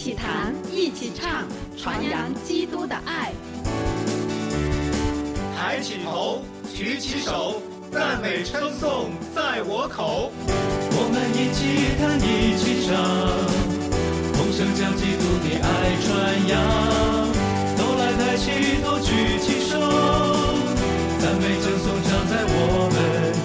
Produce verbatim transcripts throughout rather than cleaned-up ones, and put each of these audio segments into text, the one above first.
起弹，一起唱，传扬基督的爱。 抬起头，举起手，赞美称颂在我口。 我们一起弹，一起唱，同声将基督的爱传扬。都来抬起头，举起手，赞美称颂常在我们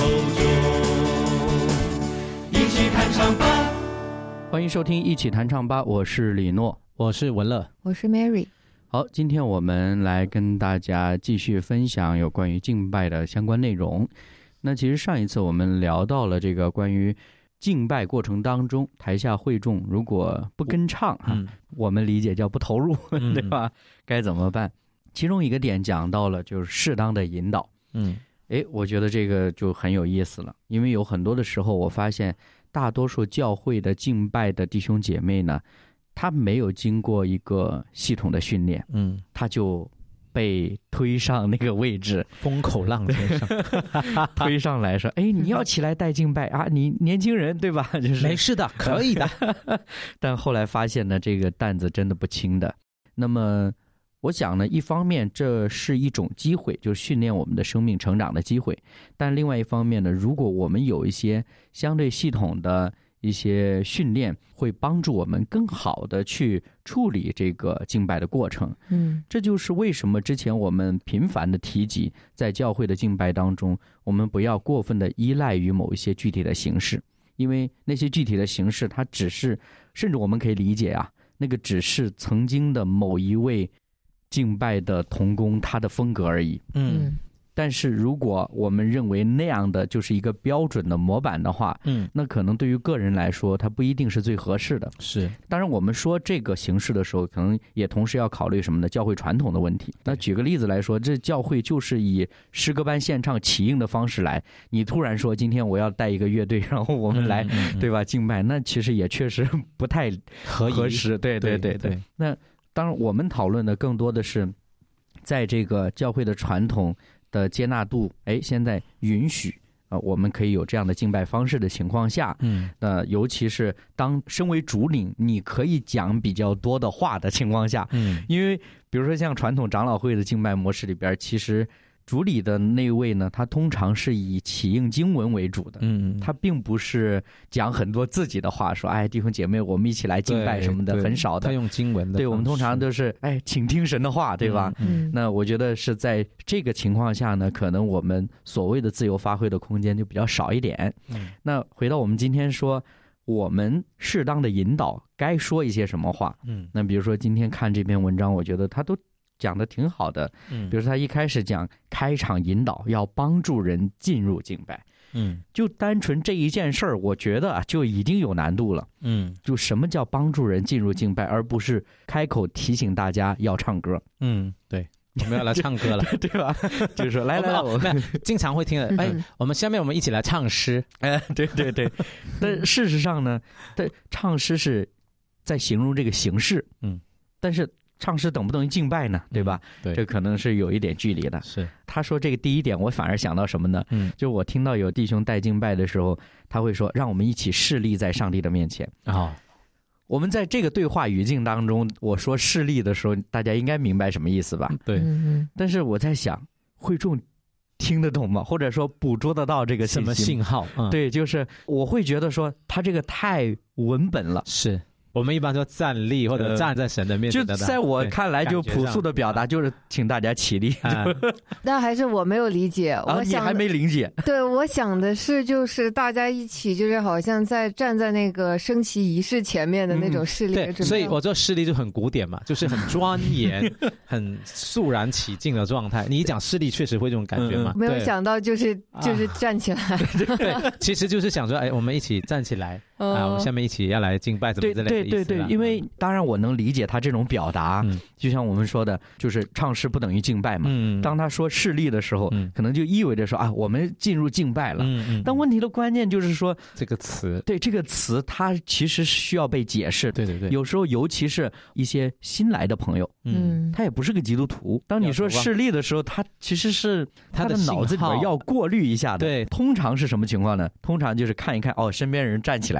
口中。一起弹唱吧！ 欢迎收听一起弹唱吧，我是李诺， 我是文乐， 我是 Mary。 好，今天我们来跟大家继续分享有关于敬拜的相关内容。那其实上一次我们聊到了这个关于敬拜过程当中，台下会众如果不跟唱、嗯、我们理解叫不投入、嗯、对吧？该怎么办？其中一个点讲到了就是适当的引导。嗯，诶，我觉得这个就很有意思了，因为有很多的时候我发现大多数教会的敬拜的弟兄姐妹呢，他没有经过一个系统的训练，嗯，他就被推上那个位置， 风口浪尖上推上来说，哎，你要起来带敬拜啊，你年轻人对吧？就是没事的，可以的。 但后来发现呢，这个担子真的不轻的。那么我想呢，一方面这是一种机会，就是训练我们的生命成长的机会，但另外一方面呢，如果我们有一些相对系统的一些训练，会帮助我们更好的去处理这个敬拜的过程。嗯，这就是为什么之前我们频繁的提及，在教会的敬拜当中，我们不要过分的依赖于某一些具体的形式，因为那些具体的形式，它只是，甚至我们可以理解啊，那个只是曾经的某一位敬拜的同工他的风格而已。嗯。但是如果我们认为那样的就是一个标准的模板的话，嗯，那可能对于个人来说，它不一定是最合适的。是，当然我们说这个形式的时候，可能也同时要考虑什么呢？教会传统的问题。那举个例子来说，这教会就是以诗歌班献唱起应的方式来，你突然说今天我要带一个乐队，然后我们来，嗯、对吧？敬拜，那其实也确实不太合适。对对对 对, 对。那当然，我们讨论的更多的是在这个教会的传统的接纳度，哎，现在允许啊、呃，我们可以有这样的敬拜方式的情况下，嗯，呃，尤其是当身为主领，你可以讲比较多的话的情况下，嗯，因为比如说像传统长老会的敬拜模式里边，其实主理的那位呢，他通常是以起应经文为主的，嗯，他并不是讲很多自己的话，说哎弟兄姐妹我们一起来敬拜什么的，很少的。 他用经文的， 对，我们通常都是哎请听神的话，对吧？嗯，那我觉得是在这个情况下呢，可能我们所谓的自由发挥的空间就比较少一点。嗯，那回到我们今天说，我们适当的引导该说一些什么话？嗯，那比如说今天看这篇文章，我觉得他都讲的挺好的，嗯，比如说他一开始讲开场引导要帮助人进入敬拜，嗯，就单纯这一件事儿，我觉得啊就已经有难度了，嗯，就什么叫帮助人进入敬拜，而不是开口提醒大家要唱歌， 嗯，对，我们要来唱歌了， 对吧？就是说来来， 我们经常会听的，哎，我们下面我们一起来唱诗， 哎，对对对，但事实上呢，但唱诗是在形容这个形式，嗯，但是唱诗等不等于敬拜呢？对吧？嗯、对，这可能是有一点距离的。是，他说这个第一点，我反而想到什么呢？嗯，就我听到有弟兄带敬拜的时候，他会说，让我们一起侍立在上帝的面前。啊、哦，我们在这个对话语境当中，我说侍立的时候，大家应该明白什么意思吧？对。嗯、但是我在想，会众听得懂吗？或者说捕捉得到这个信息什么信号？ 嗯、对，就是我会觉得说，他这个太文本了。 是。我们一般说站立或者站在神的面前、 呃，就在我看来，就朴素的表达就是请大家起立。 那、嗯、还是我没有理解， 啊、 我想你还没理解。 对，我想的是，就是大家一起，就是好像在站在那个升旗仪式前面的那种势力、嗯。 对，所以我这势力就很古典嘛，就是很庄严、很肃然起敬的状态。你一讲势力，确实会这种感觉嘛。 嗯、没有想到，就是就是站起来。啊、 对, 对, 对，其实就是想说，哎，我们一起站起来。啊，我们下面一起要来敬拜，怎么之类的意思。 对对对，因为当然我能理解他这种表达，嗯、就像我们说的，就是唱诗不等于敬拜嘛。嗯、当他说势力的时候，嗯、可能就意味着说啊，我们进入敬拜了。嗯、但问题的关键就是说这个词， 对这个词，它其实需要被解释。 对对对， 有时候尤其是一些新来的朋友，嗯，他也不是个基督徒。当你说势力的时候，他其实是他的脑子里边要过滤一下的。对，通常是什么情况呢？通常就是看一看哦，身边人站起来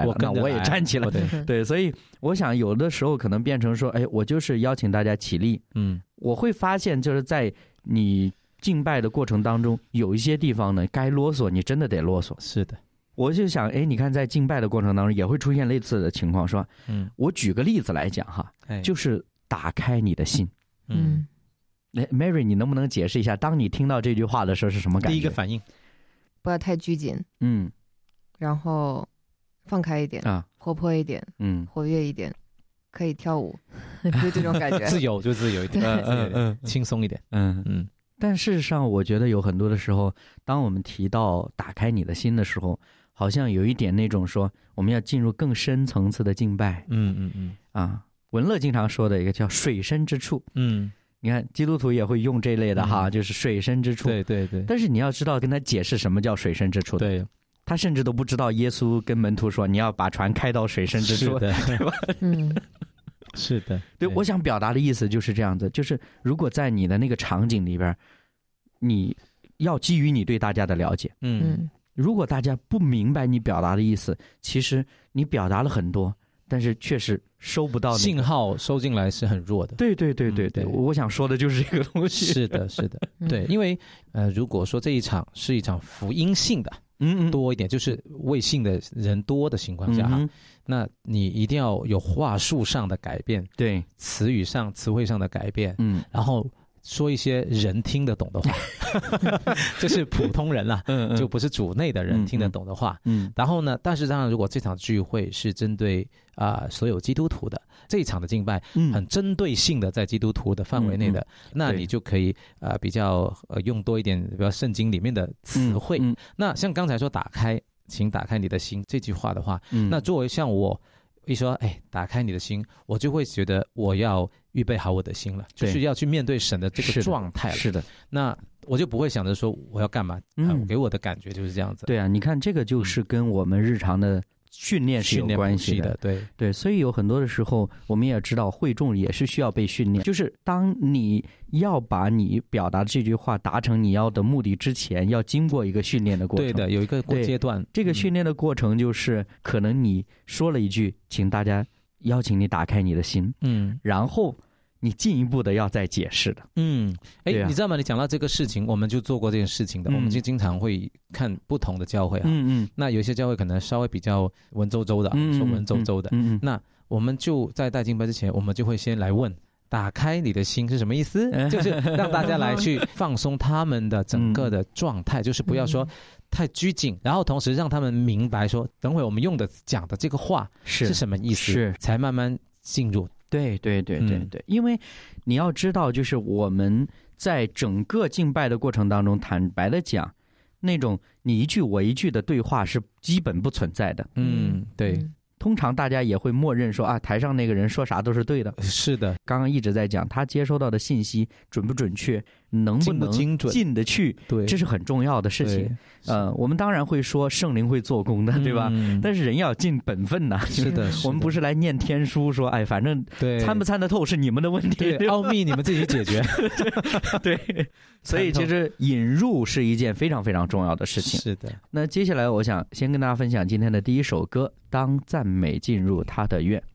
来了， 我跟着那我也来站起来。 对对，所以我想有的时候可能变成说，哎，我就是邀请大家起立。 嗯， 我会发现就是在你敬拜的过程当中，有一些地方呢，该啰嗦你真的得啰嗦。 是的， 我就想，哎，你看在敬拜的过程当中也会出现类似的情况，是吧？ 嗯， 我举个例子来讲哈， 哎就是打开你的心。 嗯， 哎 ，Mary， 你能不能解释一下，当你听到这句话的时候是什么感觉？ 第一个反应， 不要太拘谨， 嗯然后放开一点， 啊， 活泼一点， 嗯活跃一点，可以跳舞，就这种感觉。 自由就自由一点， 嗯嗯嗯轻松一点。 嗯嗯， 但事实上，我觉得有很多的时候，当我们提到打开你的心的时候，好像有一点那种说我们要进入更深层次的敬拜。 嗯嗯嗯啊，文乐经常说的一个叫水深之处。 嗯， 你看基督徒也会用这类的哈， 嗯就是水深之处。 对对对但是你要知道跟他解释什么叫水深之处的。 对， 他甚至都不知道耶稣跟门徒说你要把船开到水深之处。 是的， 对吧？ 嗯， 是的， 对，我想表达的意思就是这样子，就是如果在你的那个场景里边，你要基于你对大家的了解。 嗯嗯， 如果大家不明白你表达的意思，其实你表达了很多，但是确实收不到、那个、 信号收进来是很弱的。 对对对对对， 嗯对我想说的就是这个东西。 是的，是的， 嗯对，因为呃，如果说这一场是一场福音性的嗯嗯， 多一点，就是未信的人多的情况下哈， 嗯那你一定要有话术上的改变， 对， 词语上、词汇上的改变， 嗯然后说一些人听得懂的话，就是普通人啦、 嗯嗯， 就不是主内的人听得懂的话。 嗯然后呢，但是当然，如果这场聚会是针对啊、呃所有基督徒的，这一场的敬拜嗯很针对性的在基督徒的范围内的， 嗯对那你就可以呃比较呃用多一点，比较圣经里面的词汇。 嗯那像刚才说打开，请打开你的心这句话的话， 嗯， 那作为像我一说，哎，打开你的心，我就会觉得我要预备好我的心了，就对是要去面对神的这个是的状态了。 是的， 那我就不会想着说我要干嘛， 嗯啊给我的感觉就是这样子。 对啊，你看这个就是跟我们日常的训练是有训练关系的。 补习的，对， 对，所以有很多的时候，我们也知道会众也是需要被训练。就是当你要把你表达的这句话达成你要的目的之前，要经过一个训练的过程。 对的，有一个过对阶段， 这个训练的过程就是，可能你说了一句，请大家邀请你打开你的心， 嗯然后你进一步的要再解释的。 嗯，哎、 对啊你知道吗？你讲到这个事情，我们就做过这件事情的， 嗯我们就经常会看不同的教会啊。 嗯嗯那有一些教会可能稍微比较文绉绉的， 嗯， 说文绉绉的， 嗯嗯， 那我们就在带敬拜之前，我们就会先来问。打开你的心是什么意思？就是让大家来去放松他们的整个的状态，就是不要说太拘谨，然后同时让他们明白说，等会我们用的讲的这个话是是什么意思， 是才慢慢进入。 对对对对嗯对，因为你要知道，就是我们在整个敬拜的过程当中，坦白的讲，那种你一句我一句的对话是基本不存在的。 嗯，对， 嗯通常大家也会默认说啊，台上那个人说啥都是对的。 是的， 刚刚一直在讲他接收到的信息准不准确，能不精不能精准进得去， 对， 这是很重要的事情。呃，我们当然会说圣灵会做工的，对吧？ 嗯、 但是人要尽本分呐。 是的， 我们不是来念天书说，哎，反正对参不参得透是你们的问题， 对对吧奥秘你们自己解决。 对，所以其实引入是一件非常非常重要的事情。 是的， 那接下来我想先跟大家分享今天的第一首歌，当赞美进入他的院。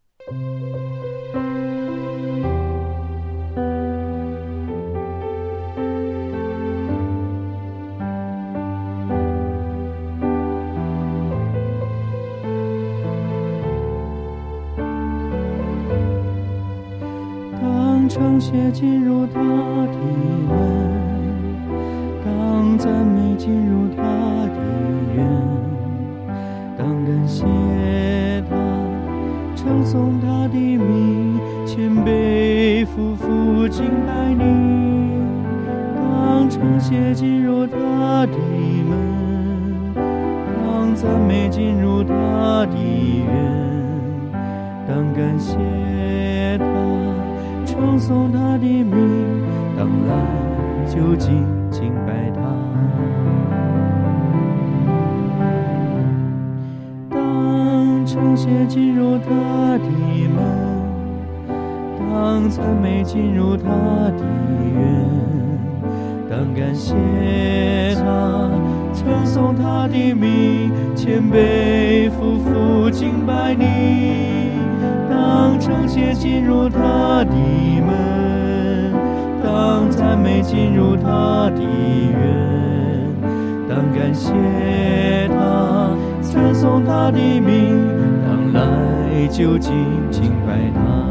当称谢进入他的门，当赞美进入他的院，当感谢他，称颂他的名，谦卑俯伏敬拜你。当称谢进入他的门，当赞美进入他的院，当感谢他，称颂他的名，当来就近敬拜他。当称谢进入他的门，当赞美进入他的院， 当感谢他，称颂他的名，谦卑匍匐敬拜你，当称谢进入他的门，当赞美进入他的院，当感谢他，称颂他的名，当来就近敬拜他，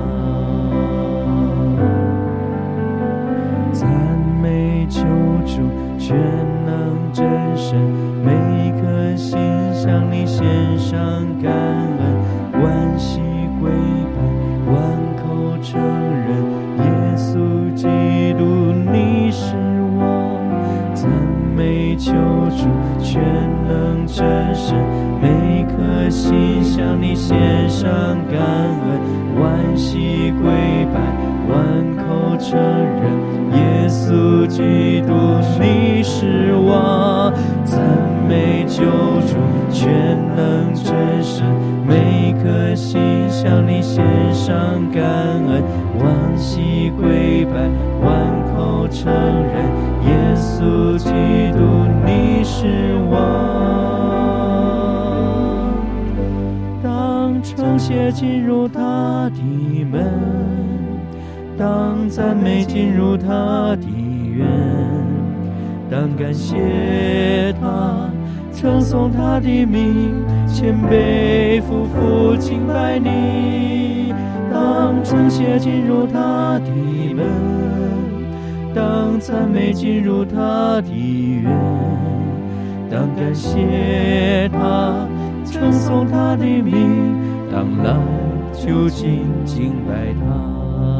赞美救主全能真神，每一颗心向你献上感恩，万膝跪拜，万口承认耶稣基督你是王，赞美救主全能真神，每一颗心向你献上感恩，万膝跪拜，万口承认耶稣基督你是王，赞美救主全能真神，每一颗心向你献上感恩，万膝跪拜，万口承认耶稣基督你是王，当称谢进入他的门，当赞美进入他的院，当感谢他，称颂他的名，谦卑匍匐敬拜你，当称谢进入他的门，当赞美进入他的院，当感谢他，称颂他的名，当来就近敬拜他。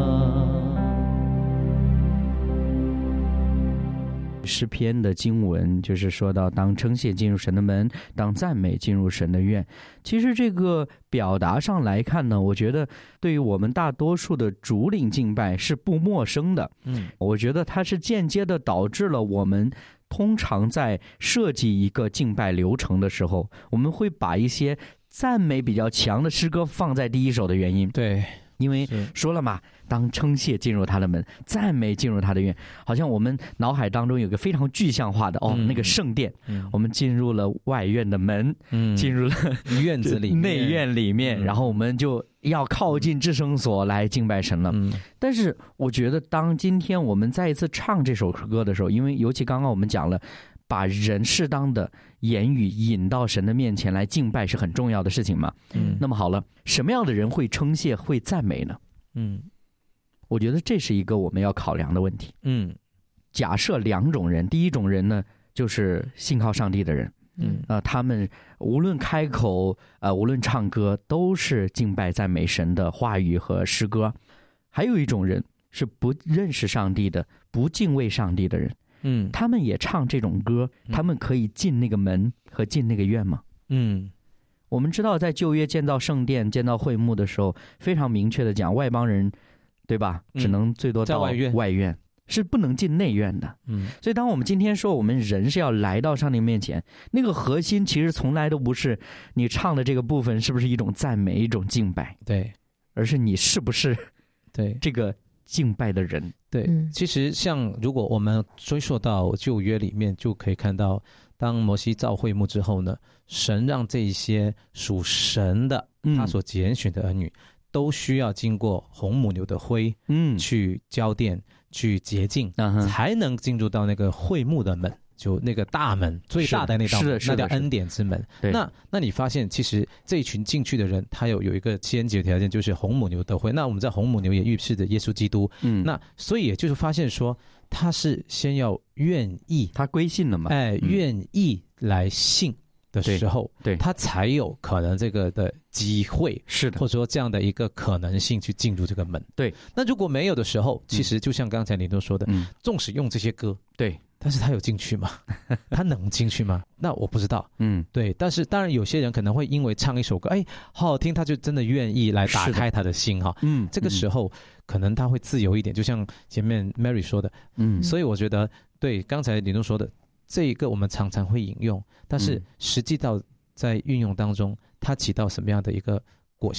诗篇的经文就是说到，当称谢进入神的门，当赞美进入神的院。其实这个表达上来看呢，我觉得对于我们大多数的主领敬拜是不陌生的。嗯，我觉得它是间接的导致了我们通常在设计一个敬拜流程的时候，我们会把一些赞美比较强的诗歌放在第一首的原因。 对， 因为说了嘛，当称谢进入他的门，赞美进入他的院，好像我们脑海当中有个非常具象化的哦，嗯、那个圣殿、嗯，我们进入了外院的门，嗯、进入了院子里面内院里面、嗯，然后我们就要靠近至圣所来敬拜神了。嗯、但是我觉得，当今天我们再一次唱这首歌的时候，因为尤其刚刚我们讲了，把人适当的言语引到神的面前来敬拜是很重要的事情嘛。嗯，那么好了，什么样的人会称谢、会赞美呢？嗯，我觉得这是一个我们要考量的问题。嗯，假设两种人，第一种人呢，就是信靠上帝的人。嗯，呃，他们无论开口，呃，无论唱歌，都是敬拜赞美神的话语和诗歌。还有一种人是不认识上帝的，不敬畏上帝的人。嗯，他们也唱这种歌，他们可以进那个门和进那个院吗？嗯，我们知道在旧约建造圣殿、建造会幕的时候，非常明确的讲，外邦人，对吧？只能最多到外院，外院是不能进内院的。嗯，所以当我们今天说我们人是要来到上帝面前，那个核心其实从来都不是你唱的这个部分是不是一种赞美、一种敬拜， 对， 而是你是不是对这个敬拜的人。 对，其实像如果我们追溯到旧约里面，就可以看到，当摩西造会幕之后呢，神让这一些属神的他所拣选的儿女，嗯、都需要经过红母牛的灰，嗯，去交奠、去洁净，嗯，才能进入到那个会幕的门。就那个大门，最大的那道门，那叫恩典之门。那那你发现，其实这一群进去的人，他有有一个先决条件，就是红母牛的灰。那我们在红母牛也预示着耶稣基督。嗯，那所以也就是发现说，他是先要愿意， 他归信了嘛？ 哎，愿意来信的时候， 对，对他才有可能这个的机会， 是的， 或者说这样的一个可能性去进入这个门。 对， 那如果没有的时候，其实就像刚才林东说的，嗯，纵使用这些歌， 对。 但是他有进去吗？他能进去吗？那我不知道。嗯，对。但是当然，有些人可能会因为唱一首歌，哎，好好听，他就真的愿意来打开他的心哈。嗯，这个时候、嗯、可能他会自由一点，就像前面 Mary 说的。嗯，所以我觉得，对刚才林东说的这一个，我们常常会引用，但是实际到在运用当中，它起到什么样的一个果效？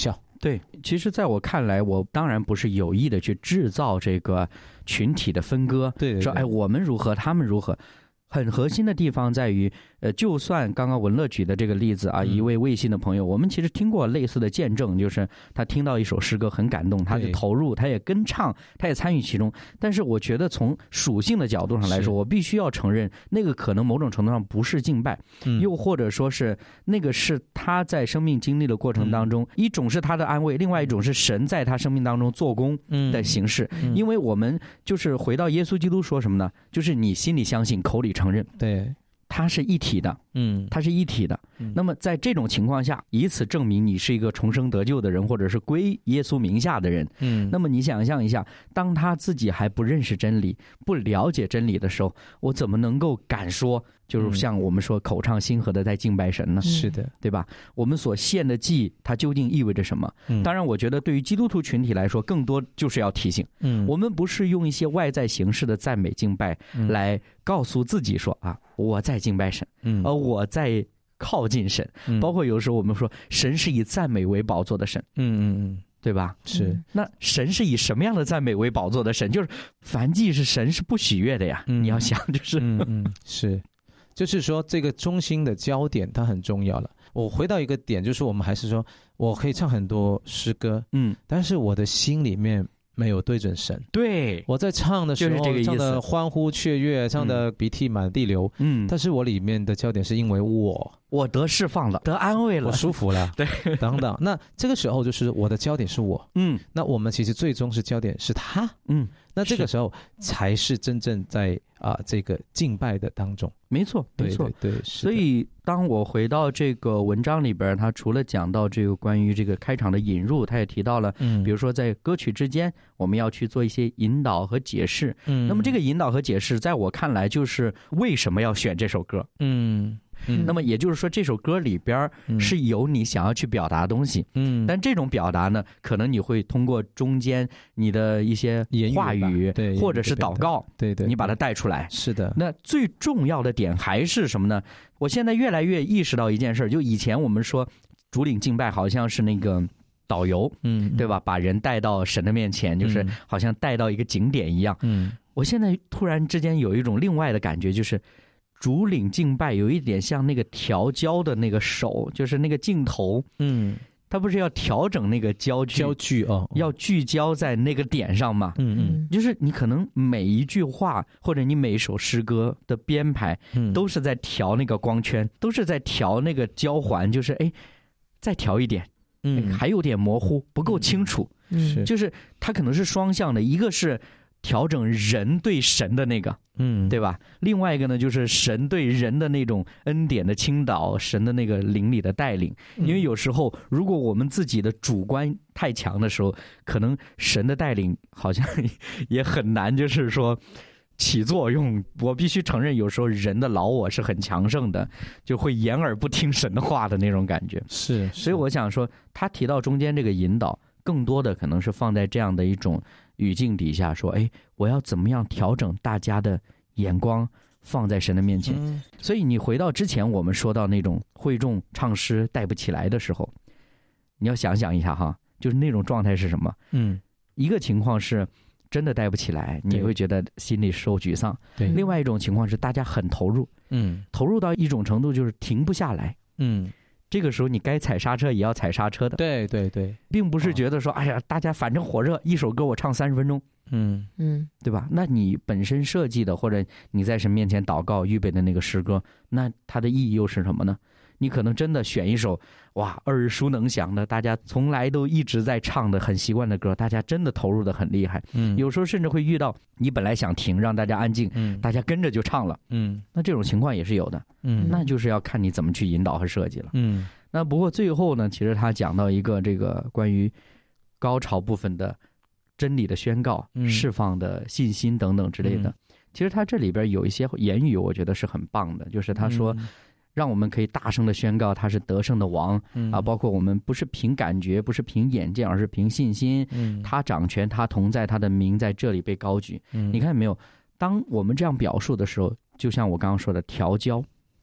对，其实在我看来，我当然不是有意的去制造这个群体的分割， 对对对， 说哎我们如何，他们如何。很核心的地方在于，呃，就算刚刚文乐举的这个例子啊， 嗯、 一位魏信的朋友，我们其实听过类似的见证，就是他听到一首诗歌很感动，他就投入，他也跟唱，他也参与其中。但是我觉得从属性的角度上来说，我必须要承认，那个可能某种程度上不是敬拜， 嗯、 又或者说是那个是他在生命经历的过程当中，嗯、一种是他的安慰，另外一种是神在他生命当中做工的形式。 嗯、 因为我们就是回到耶稣基督说什么呢？就是你心里相信，口里承认， 对。 它是一体的， 嗯， 它是一体的。 嗯、 那么在这种情况下，以此证明你是一个重生得救的人，或者是归耶稣名下的人。 嗯， 那么你想象一下，当他自己还不认识真理、不了解真理的时候，我怎么能够敢说，就是像我们说口唱心和的在敬拜神呢？ 是的， 对吧？我们所献的祭，它究竟意味着什么？ 嗯、 当然，我觉得对于基督徒群体来说，更多就是要提醒， 嗯， 我们不是用一些外在形式的赞美敬拜来告诉自己说啊，我在敬拜神， 嗯， 而我在靠近神， 嗯、 包括有时候我们说神是以赞美为宝座的神， 嗯嗯嗯， 对吧？ 是。 那神是以什么样的赞美为宝座的神？就是凡祭是神是不喜悦的呀。 嗯、 你要想，就是嗯嗯是，就是说这个中心的焦点它很重要了。我回到一个点，就是我们还是说我可以唱很多诗歌， 嗯， 但是我的心里面没有对准神。 对， 我在唱的时候， 就是这个意思， 唱的欢呼雀跃，唱的鼻涕满地流， 嗯， 但是我里面的焦点是因为我我得释放了，得安慰了， 我舒服了， 对， 等等。那这个时候就是我的焦点是我， 嗯， 那我们其实最终是焦点是他， 嗯， 那这个时候才是真正在啊、呃、这个敬拜的当中。 没错，没错， 对对对。 所以当我回到这个文章里边，他除了讲到这个关于这个开场的引入，他也提到了， 嗯， 比如说在歌曲之间，我们要去做一些引导和解释。 嗯， 那么这个引导和解释，在我看来就是为什么要选这首歌。 嗯。嗯， 那么也就是说，这首歌里边是有你想要去表达的东西， 嗯， 但这种表达呢，可能你会通过中间你的一些话语， 对， 或者是祷告， 对对， 你把它带出来。 是的。 那最重要的点还是什么呢？我现在越来越意识到一件事，就以前我们说主领敬拜好像是那个导游， 嗯， 对吧？把人带到神的面前，就是好像带到一个景点一样。 嗯， 我现在突然之间有一种另外的感觉，就是主领敬拜有一点像那个调焦的那个手，就是那个镜头， 嗯， 它不是要调整那个焦距， 焦距哦， 要聚焦在那个点上嘛？ 嗯嗯， 就是你可能每一句话或者你每一首诗歌的编排， 嗯， 都是在调那个光圈，都是在调那个焦环，就是哎，再调一点， 嗯， 还有点模糊，不够清楚， 是， 就是它可能是双向的，一个是调整人对神的那个， 嗯， 对吧？另外一个呢，就是神对人的那种恩典的倾倒，神的那个灵里的带领。因为有时候，如果我们自己的主观太强的时候，可能神的带领好像也很难，就是说起作用。我必须承认，有时候人的老我是很强盛的，就会掩耳不听神的话的那种感觉。 是， 所以我想说，他提到中间这个引导，更多的可能是放在这样的一种语境底下，说，哎，我要怎么样调整大家的眼光放在神的面前。 嗯， 所以你回到之前我们说到那种会众唱诗带不起来的时候，你要想想一下哈，就是那种状态是什么？ 嗯， 一个情况是真的带不起来，你会觉得心里受沮丧。 对， 另外一种情况是大家很投入， 嗯， 投入到一种程度就是停不下来。 嗯， 这个时候你该踩刹车也要踩刹车的。 对对对， 并不是觉得说，哎呀，大家反正火热，一首歌我唱三十分钟， 嗯嗯， 对吧？那你本身设计的或者你在神面前祷告预备的那个诗歌，那它的意义又是什么呢？你可能真的选一首哇耳熟能详的，大家从来都一直在唱的很习惯的歌，大家真的投入的很厉害。 嗯， 有时候甚至会遇到你本来想停让大家安静， 嗯， 大家跟着就唱了， 嗯， 那这种情况也是有的。 嗯， 那就是要看你怎么去引导和设计了。 嗯， 那不过最后呢，其实他讲到一个这个关于高潮部分的真理的宣告、 嗯、 释放的信心等等之类的、嗯、其实他这里边有一些言语我觉得是很棒的，就是他说、嗯、让我们可以大声的宣告他是得胜的王、嗯、啊，包括我们不是凭感觉不是凭眼见而是凭信心、嗯、他掌权他同在，他的名在这里被高举、嗯、你看没有，当我们这样表述的时候，就像我刚刚说的调焦，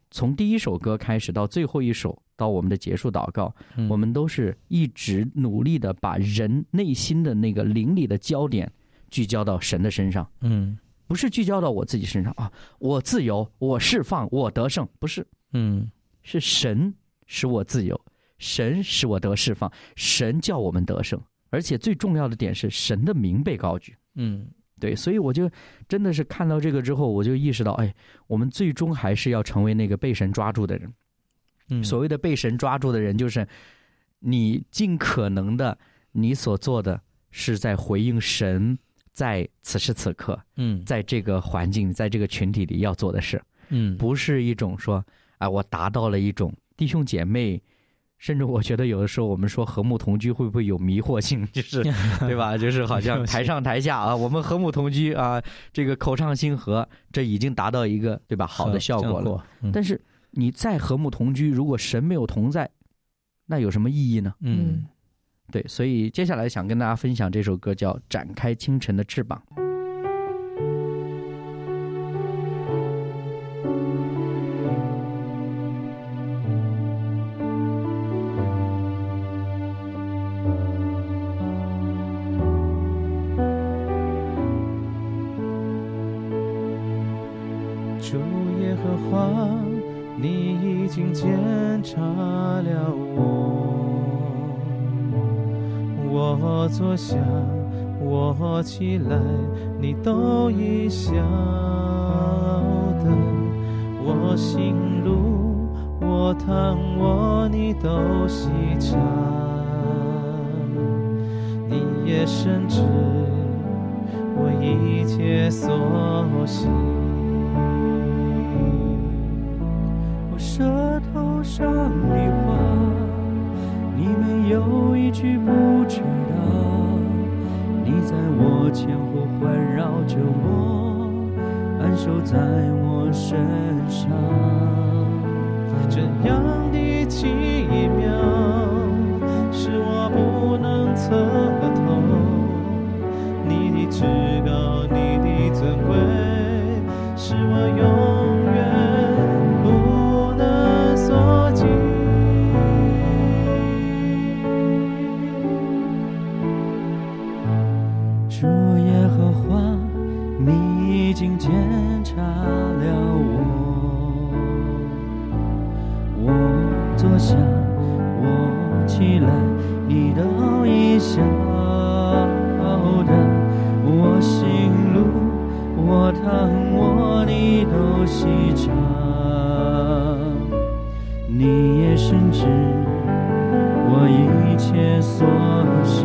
从第一首歌开始到最后一首，到我们的结束祷告，嗯、我们都是一直努力的把人内心的那个灵里的焦点聚焦到神的身上。嗯，不是聚焦到我自己身上啊，我自由，我释放，我得胜，不是。嗯，是神使我自由，神使我得释放，神叫我们得胜，而且最重要的点是神的名被高举。嗯。对，所以我就真的是看到这个之后，我就意识到，哎，我们最终还是要成为那个被神抓住的人。嗯，所谓的被神抓住的人，就是你尽可能的，你所做的是在回应神在此时此刻，嗯，在这个环境，在这个群体里要做的事。嗯，不是一种说，啊，我达到了一种弟兄姐妹。甚至我觉得有的时候我们说和睦同居会不会有迷惑性，就是对吧？就是好像台上台下啊，我们和睦同居啊，这个口唱心和，这已经达到一个对吧好的效果了。嗯、但是你再和睦同居，如果神没有同在，那有什么意义呢？嗯，对，所以接下来想跟大家分享这首歌叫《展开清晨的翅膀》。 主耶和华，你已经检查了我，我坐下，我起来，你都已晓得，我行路，我躺卧，你都细察，你也深知我一切所行。 舌头上的话，你没有一句不知道，你在我前后环绕着我，安守在我身上。 这样的奇妙，是我不能测透，你的至高，你的尊贵，是我永远主耶和华，你已经检查了我，我坐下，我起来，你都已晓得，我行路，我躺卧，你都细察，你也深知我一切所行。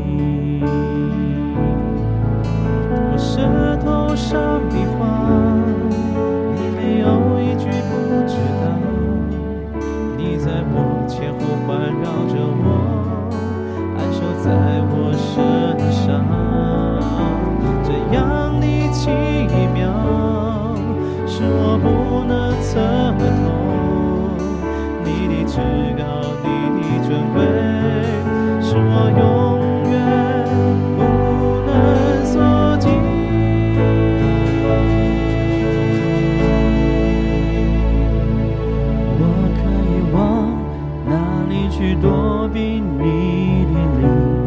舌头上的话，你没有一句不知道，你在我前后环绕着我，安守在我身上。这样的奇妙，是我不能测透，你的至高，你的尊贵，是我永远不能所及。 去躲避你的灵，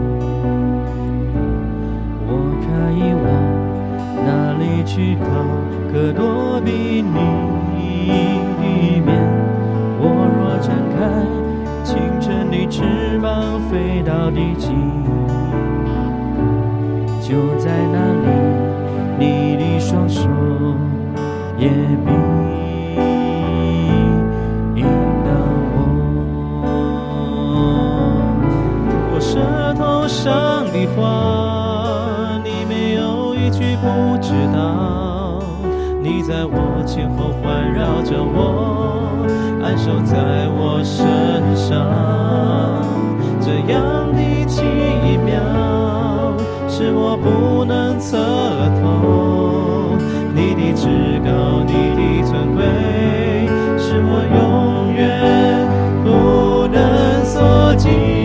我可以往哪里去逃？可躲避你的面。我若展开清晨的翅膀，飞到地极，就在那里，你的双手也必舌头上的话，你没有一句不知道，你在我前后环绕着我，安守在我身上。这样的奇妙，是我不能测透，你的至高，你的尊贵，是我永远不能所及。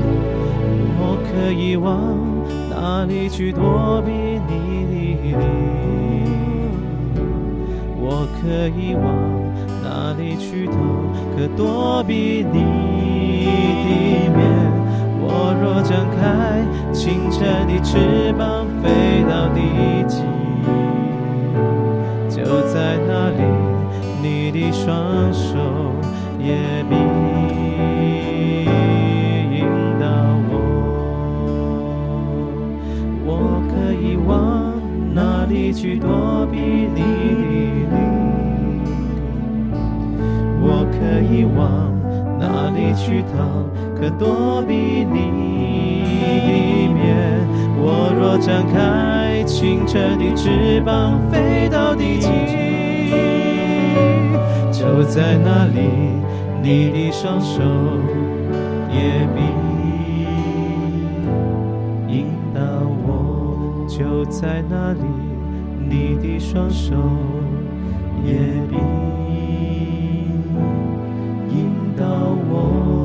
往哪里去躲避你的灵？ 可躲避你的面。我若张开清澈的翅膀飞到地极，就在那里你的双手也必引导我。我可以往哪里去躲避你的灵？我可以往哪里去逃，可躲避你的面。我若张开清澈的翅膀飞到地极，就在那里你的双手也必引导我。就在那里你的双手也必引导我。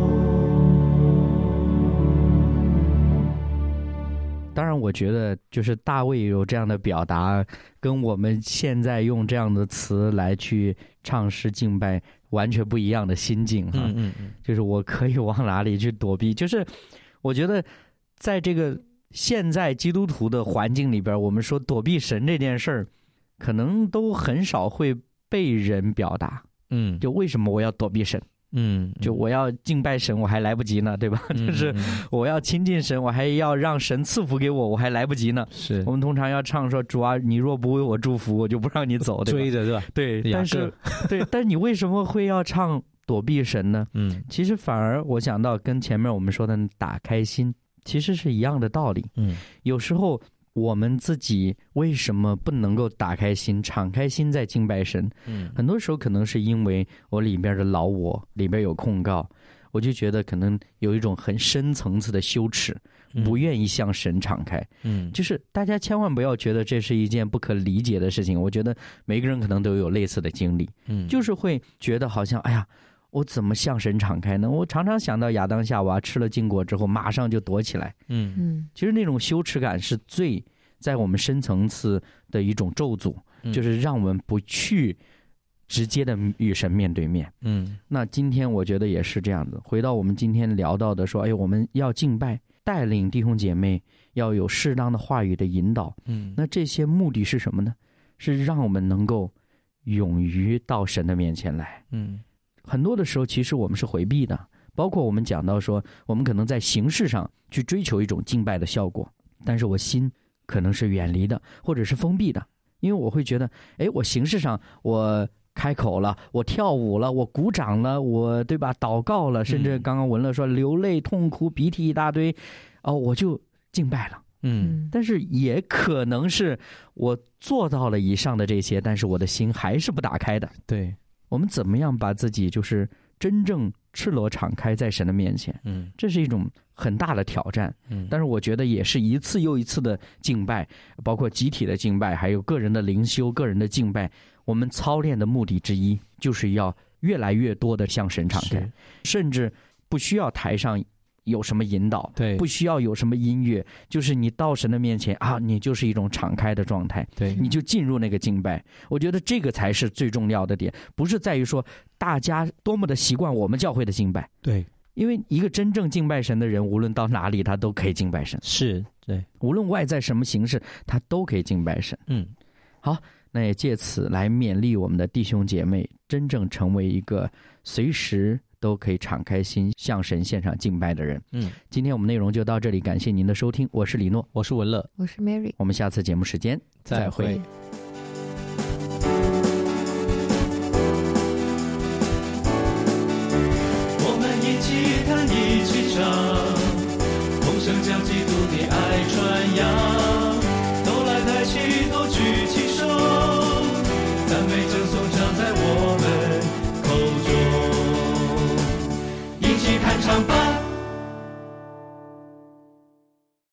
当然我觉得就是大卫有这样的表达，跟我们现在用这样的词来去唱诗敬拜完全不一样的心境哈。嗯嗯，就是我可以往哪里去躲避，就是我觉得在这个现在基督徒的环境里边，我们说躲避神这件事儿可能都很少会被人表达。嗯，就为什么我要躲避神？嗯，就我要敬拜神我还来不及呢，对吧？嗯、就是我要亲近神我还要让神赐福给我我还来不及呢。是我们通常要唱说，主啊你若不为我祝福我就不让你走，对吧？追着是吧？对，但是对，但是你为什么会要唱躲避神呢？嗯，其实反而我想到跟前面我们说的打开心其实是一样的道理。嗯，有时候我们自己为什么不能够打开心敞开心在敬拜神？嗯，很多时候可能是因为我里边的老我里边有控告，我就觉得可能有一种很深层次的羞耻，不愿意向神敞开。嗯，就是大家千万不要觉得这是一件不可理解的事情，我觉得每个人可能都有类似的经历。嗯，就是会觉得好像哎呀我怎么向神敞开呢？我常常想到亚当夏娃吃了禁果之后马上就躲起来。嗯嗯，其实那种羞耻感是最在我们深层次的一种咒诅，嗯、就是让我们不去直接的与神面对面。嗯，那今天我觉得也是这样子。回到我们今天聊到的说，哎，我们要敬拜，带领弟兄姐妹要有适当的话语的引导。嗯，那这些目的是什么呢？是让我们能够勇于到神的面前来。嗯。很多的时候其实我们是回避的，包括我们讲到说我们可能在形式上去追求一种敬拜的效果，但是我心可能是远离的或者是封闭的。因为我会觉得哎，我形式上我开口了，我跳舞了，我鼓掌了，我对吧祷告了，甚至刚刚文乐说流泪痛哭鼻涕一大堆，哦，我就敬拜了。嗯，但是也可能是我做到了以上的这些，但是我的心还是不打开的。对，我们怎么样把自己就是真正赤裸敞开在神的面前？嗯，这是一种很大的挑战。嗯，但是我觉得也是一次又一次的敬拜，包括集体的敬拜，还有个人的灵修、个人的敬拜，我们操练的目的之一就是要越来越多的向神敞开，甚至不需要台上有什么引导，对，不需要有什么音乐，就是你到神的面前啊，你就是一种敞开的状态，对，你就进入那个敬拜。我觉得这个才是最重要的点，不是在于说大家多么的习惯我们教会的敬拜，对，因为一个真正敬拜神的人，无论到哪里他都可以敬拜神，是，对，无论外在什么形式，他都可以敬拜神。嗯，好，那也借此来勉励我们的弟兄姐妹，真正成为一个随时都可以敞开心向神献上敬拜的人。嗯，今天我们内容就到这里，感谢您的收听，我是李诺，我是文乐， 我是 Mary， 我们下次节目时间再会。 我们一起弹一起唱，同声将基督的爱传扬，都来抬起头举起手，赞美称颂常在我们口中，一起弹唱吧。